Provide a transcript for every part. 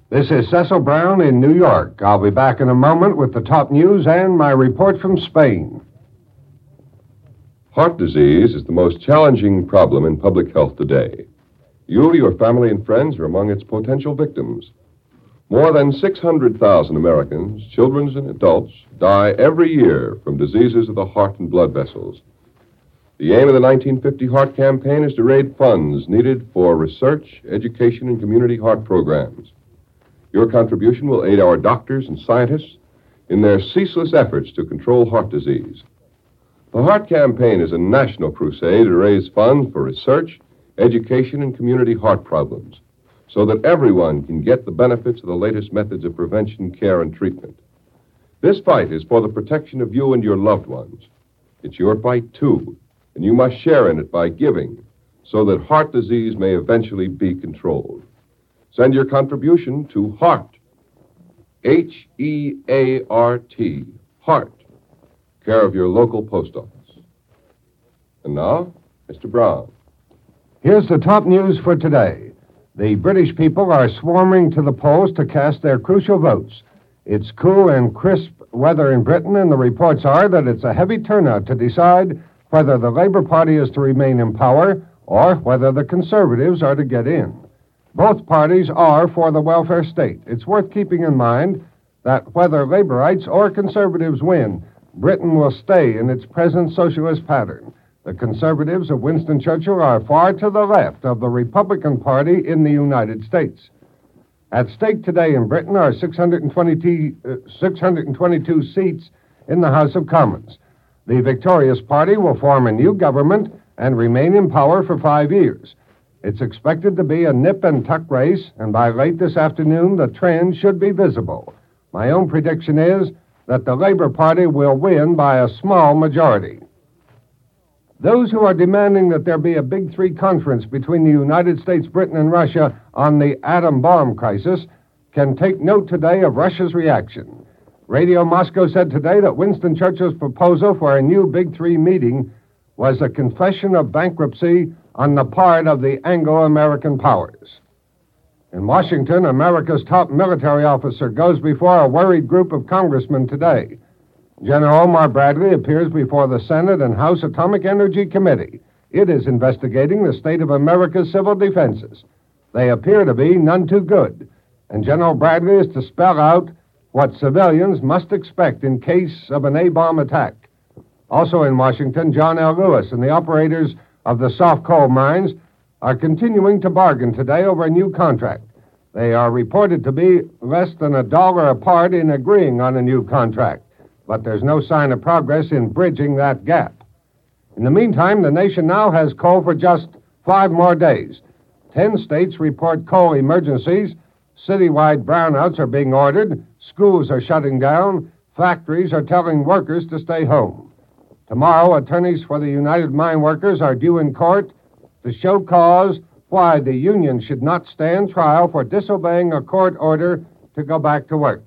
This is Cecil Brown in New York. I'll be back in a moment with the top news and my report from Spain. Heart disease is the most challenging problem in public health today. You, your family, and friends are among its potential victims. More than 600,000 Americans, children and adults, die every year from diseases of the heart and blood vessels. The aim of the 1950 Heart Campaign is to raise funds needed for research, education, and community heart programs. Your contribution will aid our doctors and scientists in their ceaseless efforts to control heart disease. The Heart Campaign is a national crusade to raise funds for research, education, and community heart problems, so that everyone can get the benefits of the latest methods of prevention, care, and treatment. This fight is for the protection of you and your loved ones. It's your fight, too, and you must share in it by giving, so that heart disease may eventually be controlled. Send your contribution to HEART, H-E-A-R-T, HEART, care of your local post office. And now, Mr. Brown. Here's the top news for today. The British people are swarming to the polls to cast their crucial votes. It's cool and crisp weather in Britain, and the reports are that it's a heavy turnout to decide whether the Labour Party is to remain in power or whether the Conservatives are to get in. Both parties are for the welfare state. It's worth keeping in mind that whether Labourites or Conservatives win, Britain will stay in its present socialist pattern. The Conservatives of Winston Churchill are far to the left of the Republican Party in the United States. At stake today in Britain are 622 seats in the House of Commons. The victorious party will form a new government and remain in power for 5 years. It's expected to be a nip-and-tuck race, and by late this afternoon, the trend should be visible. My own prediction is that the Labor Party will win by a small majority. Those who are demanding that there be a Big Three conference between the United States, Britain, and Russia on the atom bomb crisis can take note today of Russia's reaction. Radio Moscow said today that Winston Churchill's proposal for a new Big Three meeting was a confession of bankruptcy on the part of the Anglo-American powers. In Washington, America's top military officer goes before a worried group of congressmen today. General Omar Bradley appears before the Senate and House Atomic Energy Committee. It is investigating the state of America's civil defenses. They appear to be none too good, and General Bradley is to spell out what civilians must expect in case of an A-bomb attack. Also in Washington, John L. Lewis and the operators of the soft coal mines are continuing to bargain today over a new contract. They are reported to be less than $1 apart in agreeing on a new contract, but there's no sign of progress in bridging that gap. In the meantime, the nation now has coal for just 5 more days. 10 states report coal emergencies. Citywide brownouts are being ordered. Schools are shutting down. Factories are telling workers to stay home. Tomorrow, attorneys for the United Mine Workers are due in court to show cause why the union should not stand trial for disobeying a court order to go back to work.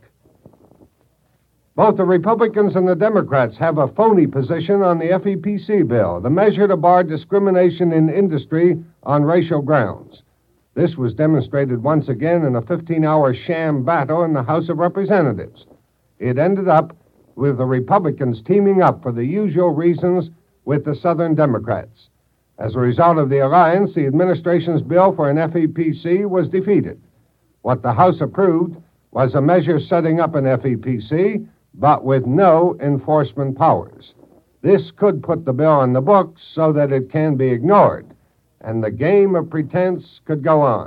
Both the Republicans and the Democrats have a phony position on the FEPC bill, the measure to bar discrimination in industry on racial grounds. This was demonstrated once again in a 15-hour sham battle in the House of Representatives. It ended up with the Republicans teaming up for the usual reasons with the Southern Democrats. As a result of the alliance, the administration's bill for an FEPC was defeated. What the House approved was a measure setting up an FEPC, but with no enforcement powers. This could put the bill on the books so that it can be ignored, and the game of pretense could go on.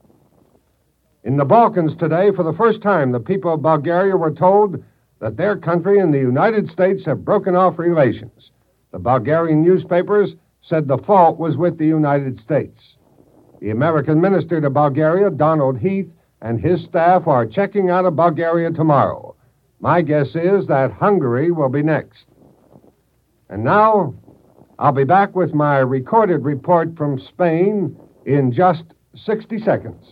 In the Balkans today, for the first time, the people of Bulgaria were told that their country and the United States have broken off relations. The Bulgarian newspapers said the fault was with the United States. The American minister to Bulgaria, Donald Heath, and his staff are checking out of Bulgaria tomorrow. My guess is that Hungary will be next. And now, I'll be back with my recorded report from Spain in just 60 seconds.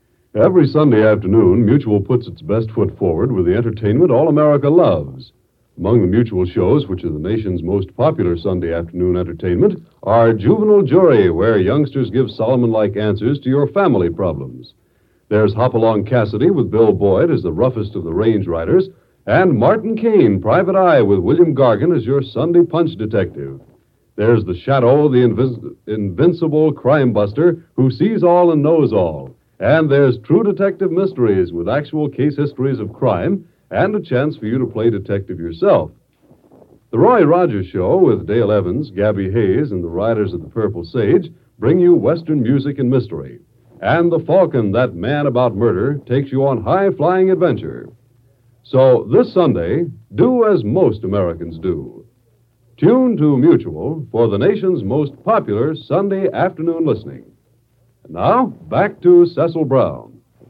Every Sunday afternoon, Mutual puts its best foot forward with the entertainment all America loves. Among the Mutual shows, which are the nation's most popular Sunday afternoon entertainment, are Juvenile Jury, where youngsters give Solomon-like answers to your family problems. There's Hopalong Cassidy with Bill Boyd as the roughest of the range riders, and Martin Kane, Private Eye, with William Gargan as your Sunday punch detective. There's the Shadow, the invincible crime buster who sees all and knows all. And there's True Detective Mysteries with actual case histories of crime and a chance for you to play detective yourself. The Roy Rogers Show with Dale Evans, Gabby Hayes, and the Riders of the Purple Sage bring you Western music and mystery. And The Falcon, that man about murder, takes you on high-flying adventure. So this Sunday, do as most Americans do. Tune to Mutual for the nation's most popular Sunday afternoon listening. And now, back to Cecil Brown.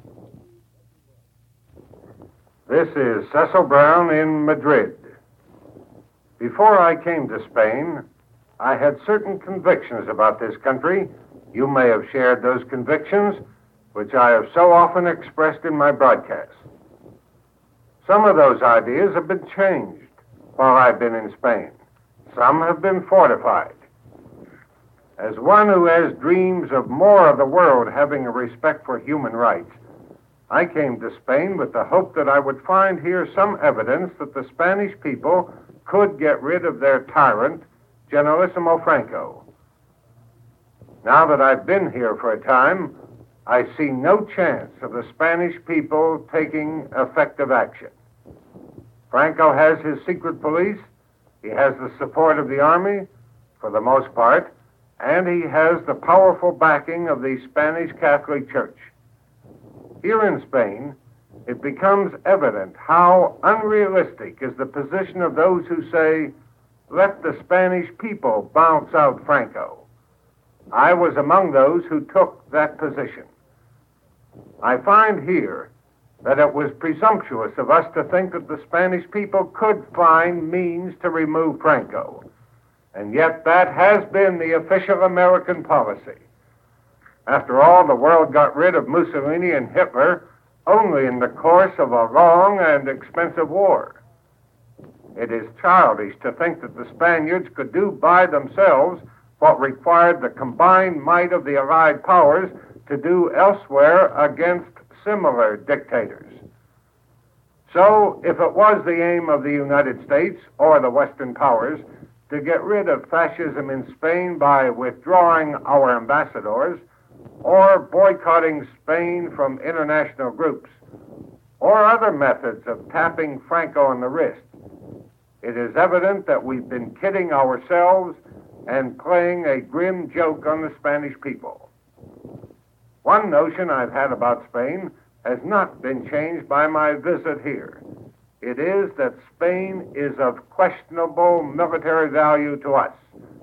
This is Cecil Brown in Madrid. Before I came to Spain, I had certain convictions about this country. You may have shared those convictions, which I have so often expressed in my broadcasts. Some of those ideas have been changed while I've been in Spain. Some have been fortified. As one who has dreams of more of the world having a respect for human rights, I came to Spain with the hope that I would find here some evidence that the Spanish people could get rid of their tyrant, Generalissimo Franco. Now that I've been here for a time, I see no chance of the Spanish people taking effective action. Franco has his secret police, he has the support of the army, for the most part, and he has the powerful backing of the Spanish Catholic Church. Here in Spain, it becomes evident how unrealistic is the position of those who say, let the Spanish people bounce out Franco. I was among those who took that position. I find here that it was presumptuous of us to think that the Spanish people could find means to remove Franco. And yet that has been the official American policy. After all, the world got rid of Mussolini and Hitler only in the course of a long and expensive war. It is childish to think that the Spaniards could do by themselves what required the combined might of the Allied powers to do elsewhere against similar dictators. So, if it was the aim of the United States or the Western powers to get rid of fascism in Spain by withdrawing our ambassadors, or boycotting Spain from international groups, or other methods of tapping Franco on the wrist, it is evident that we've been kidding ourselves and playing a grim joke on the Spanish people. One notion I've had about Spain has not been changed by my visit here. It is that Spain is of questionable military value to us.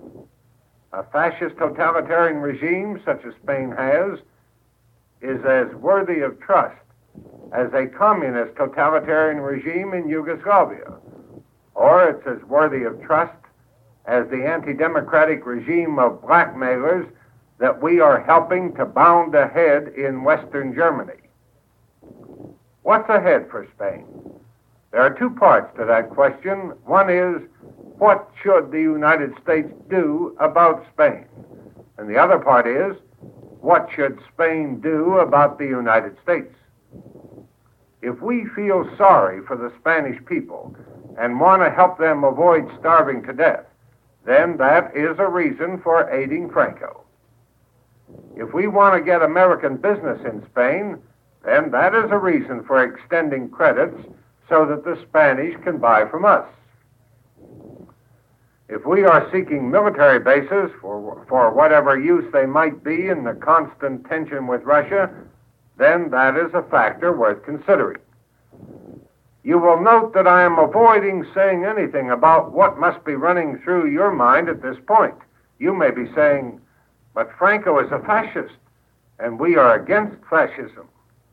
A fascist totalitarian regime such as Spain has is as worthy of trust as a communist totalitarian regime in Yugoslavia, or it's as worthy of trust as the anti-democratic regime of blackmailers that we are helping to bound ahead in Western Germany. What's ahead for Spain? There are two parts to that question. One is, what should the United States do about Spain? And the other part is, what should Spain do about the United States? If we feel sorry for the Spanish people and want to help them avoid starving to death, then that is a reason for aiding Franco. If we want to get American business in Spain, then that is a reason for extending credits so that the Spanish can buy from us. If we are seeking military bases for whatever use they might be in the constant tension with Russia, then that is a factor worth considering. You will note that I am avoiding saying anything about what must be running through your mind at this point. You may be saying, but Franco is a fascist, and we are against fascism.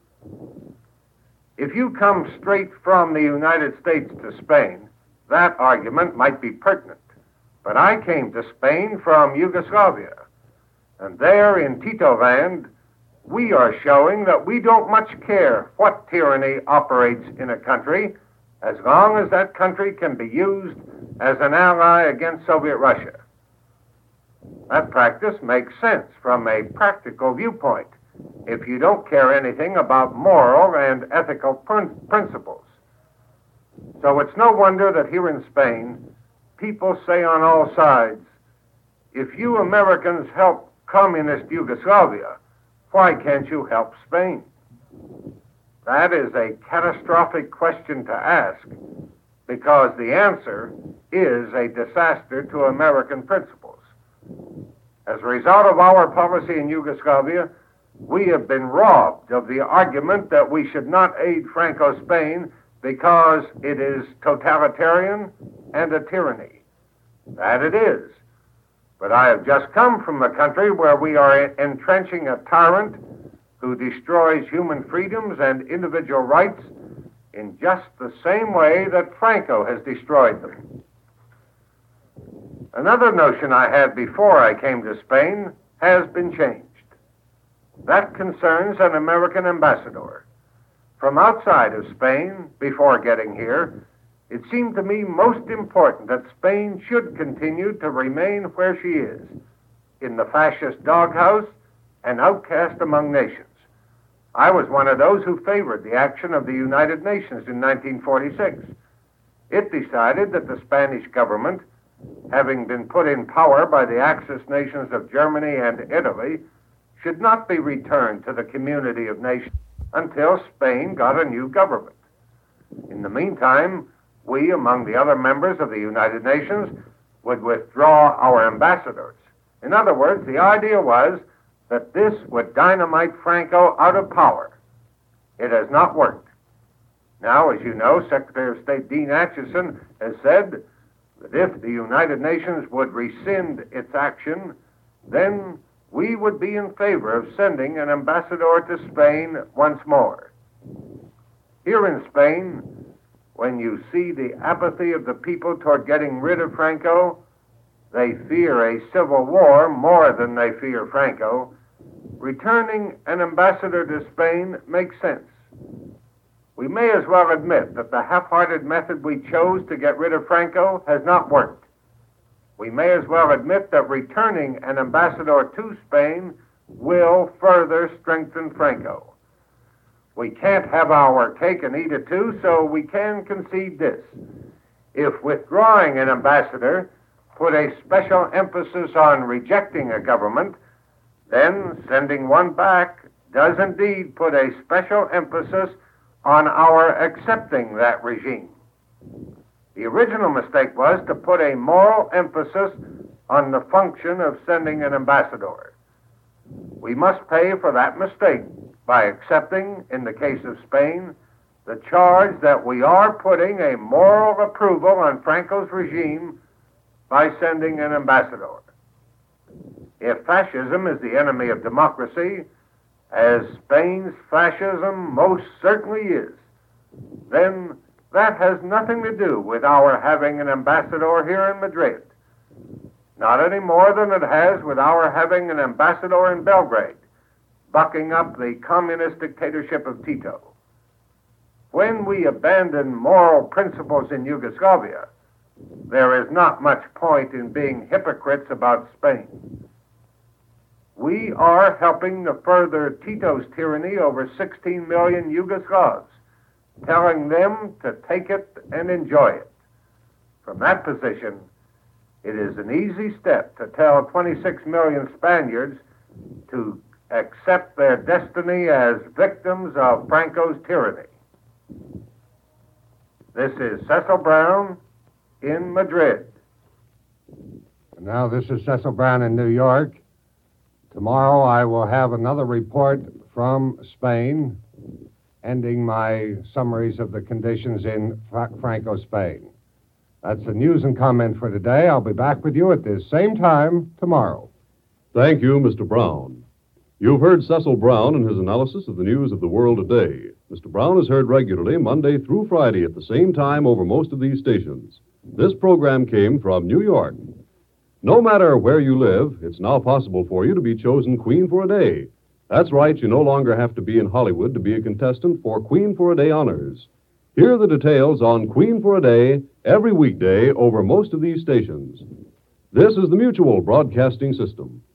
If you come straight from the United States to Spain, that argument might be pertinent. But I came to Spain from Yugoslavia, and there in Tito-land, we are showing that we don't much care what tyranny operates in a country, as long as that country can be used as an ally against Soviet Russia. That practice makes sense from a practical viewpoint if you don't care anything about moral and ethical principles. So it's no wonder that here in Spain, people say on all sides, if you Americans help communist Yugoslavia, why can't you help Spain? That is a catastrophic question to ask because the answer is a disaster to American principles. As a result of our policy in Yugoslavia, we have been robbed of the argument that we should not aid Franco's Spain because it is totalitarian and a tyranny. That it is. But I have just come from a country where we are entrenching a tyrant who destroys human freedoms and individual rights in just the same way that Franco has destroyed them. Another notion I had before I came to Spain has been changed. That concerns an American ambassador. From outside of Spain, before getting here, it seemed to me most important that Spain should continue to remain where she is, in the fascist doghouse and outcast among nations. I was one of those who favored the action of the United Nations in 1946. It decided that the Spanish government, having been put in power by the Axis nations of Germany and Italy, should not be returned to the community of nations until Spain got a new government. In the meantime, we, among the other members of the United Nations, would withdraw our ambassadors. In other words, the idea was that this would dynamite Franco out of power. It has not worked. Now, as you know, Secretary of State Dean Acheson has said that if the United Nations would rescind its action, then we would be in favor of sending an ambassador to Spain once more. Here in Spain, when you see the apathy of the people toward getting rid of Franco, they fear a civil war more than they fear Franco. Returning an ambassador to Spain makes sense. We may as well admit that the half-hearted method we chose to get rid of Franco has not worked. We may as well admit that returning an ambassador to Spain will further strengthen Franco. We can't have our cake and eat it too, so we can concede this. If withdrawing an ambassador put a special emphasis on rejecting a government, then sending one back does indeed put a special emphasis on our accepting that regime. The original mistake was to put a moral emphasis on the function of sending an ambassador. We must pay for that mistake by accepting, in the case of Spain, the charge that we are putting a moral approval on Franco's regime by sending an ambassador. If fascism is the enemy of democracy, as Spain's fascism most certainly is, then that has nothing to do with our having an ambassador here in Madrid. Not any more than it has with our having an ambassador in Belgrade, bucking up the communist dictatorship of Tito. When we abandon moral principles in Yugoslavia, there is not much point in being hypocrites about Spain. We are helping to further Tito's tyranny over 16 million Yugoslavs, telling them to take it and enjoy it. From that position, it is an easy step to tell 26 million Spaniards to accept their destiny as victims of Franco's tyranny. This is Cecil Brown in Madrid. And now this is Cecil Brown in New York. Tomorrow I will have another report from Spain, ending my summaries of the conditions in Franco, Spain. That's the news and comment for today. I'll be back with you at this same time tomorrow. Thank you, Mr. Brown. You've heard Cecil Brown in his analysis of the news of the world today. Mr. Brown is heard regularly Monday through Friday at the same time over most of these stations. This program came from New York. No matter where you live, it's now possible for you to be chosen Queen for a Day. That's right, you no longer have to be in Hollywood to be a contestant for Queen for a Day honors. Hear the details on Queen for a Day every weekday over most of these stations. This is the Mutual Broadcasting System.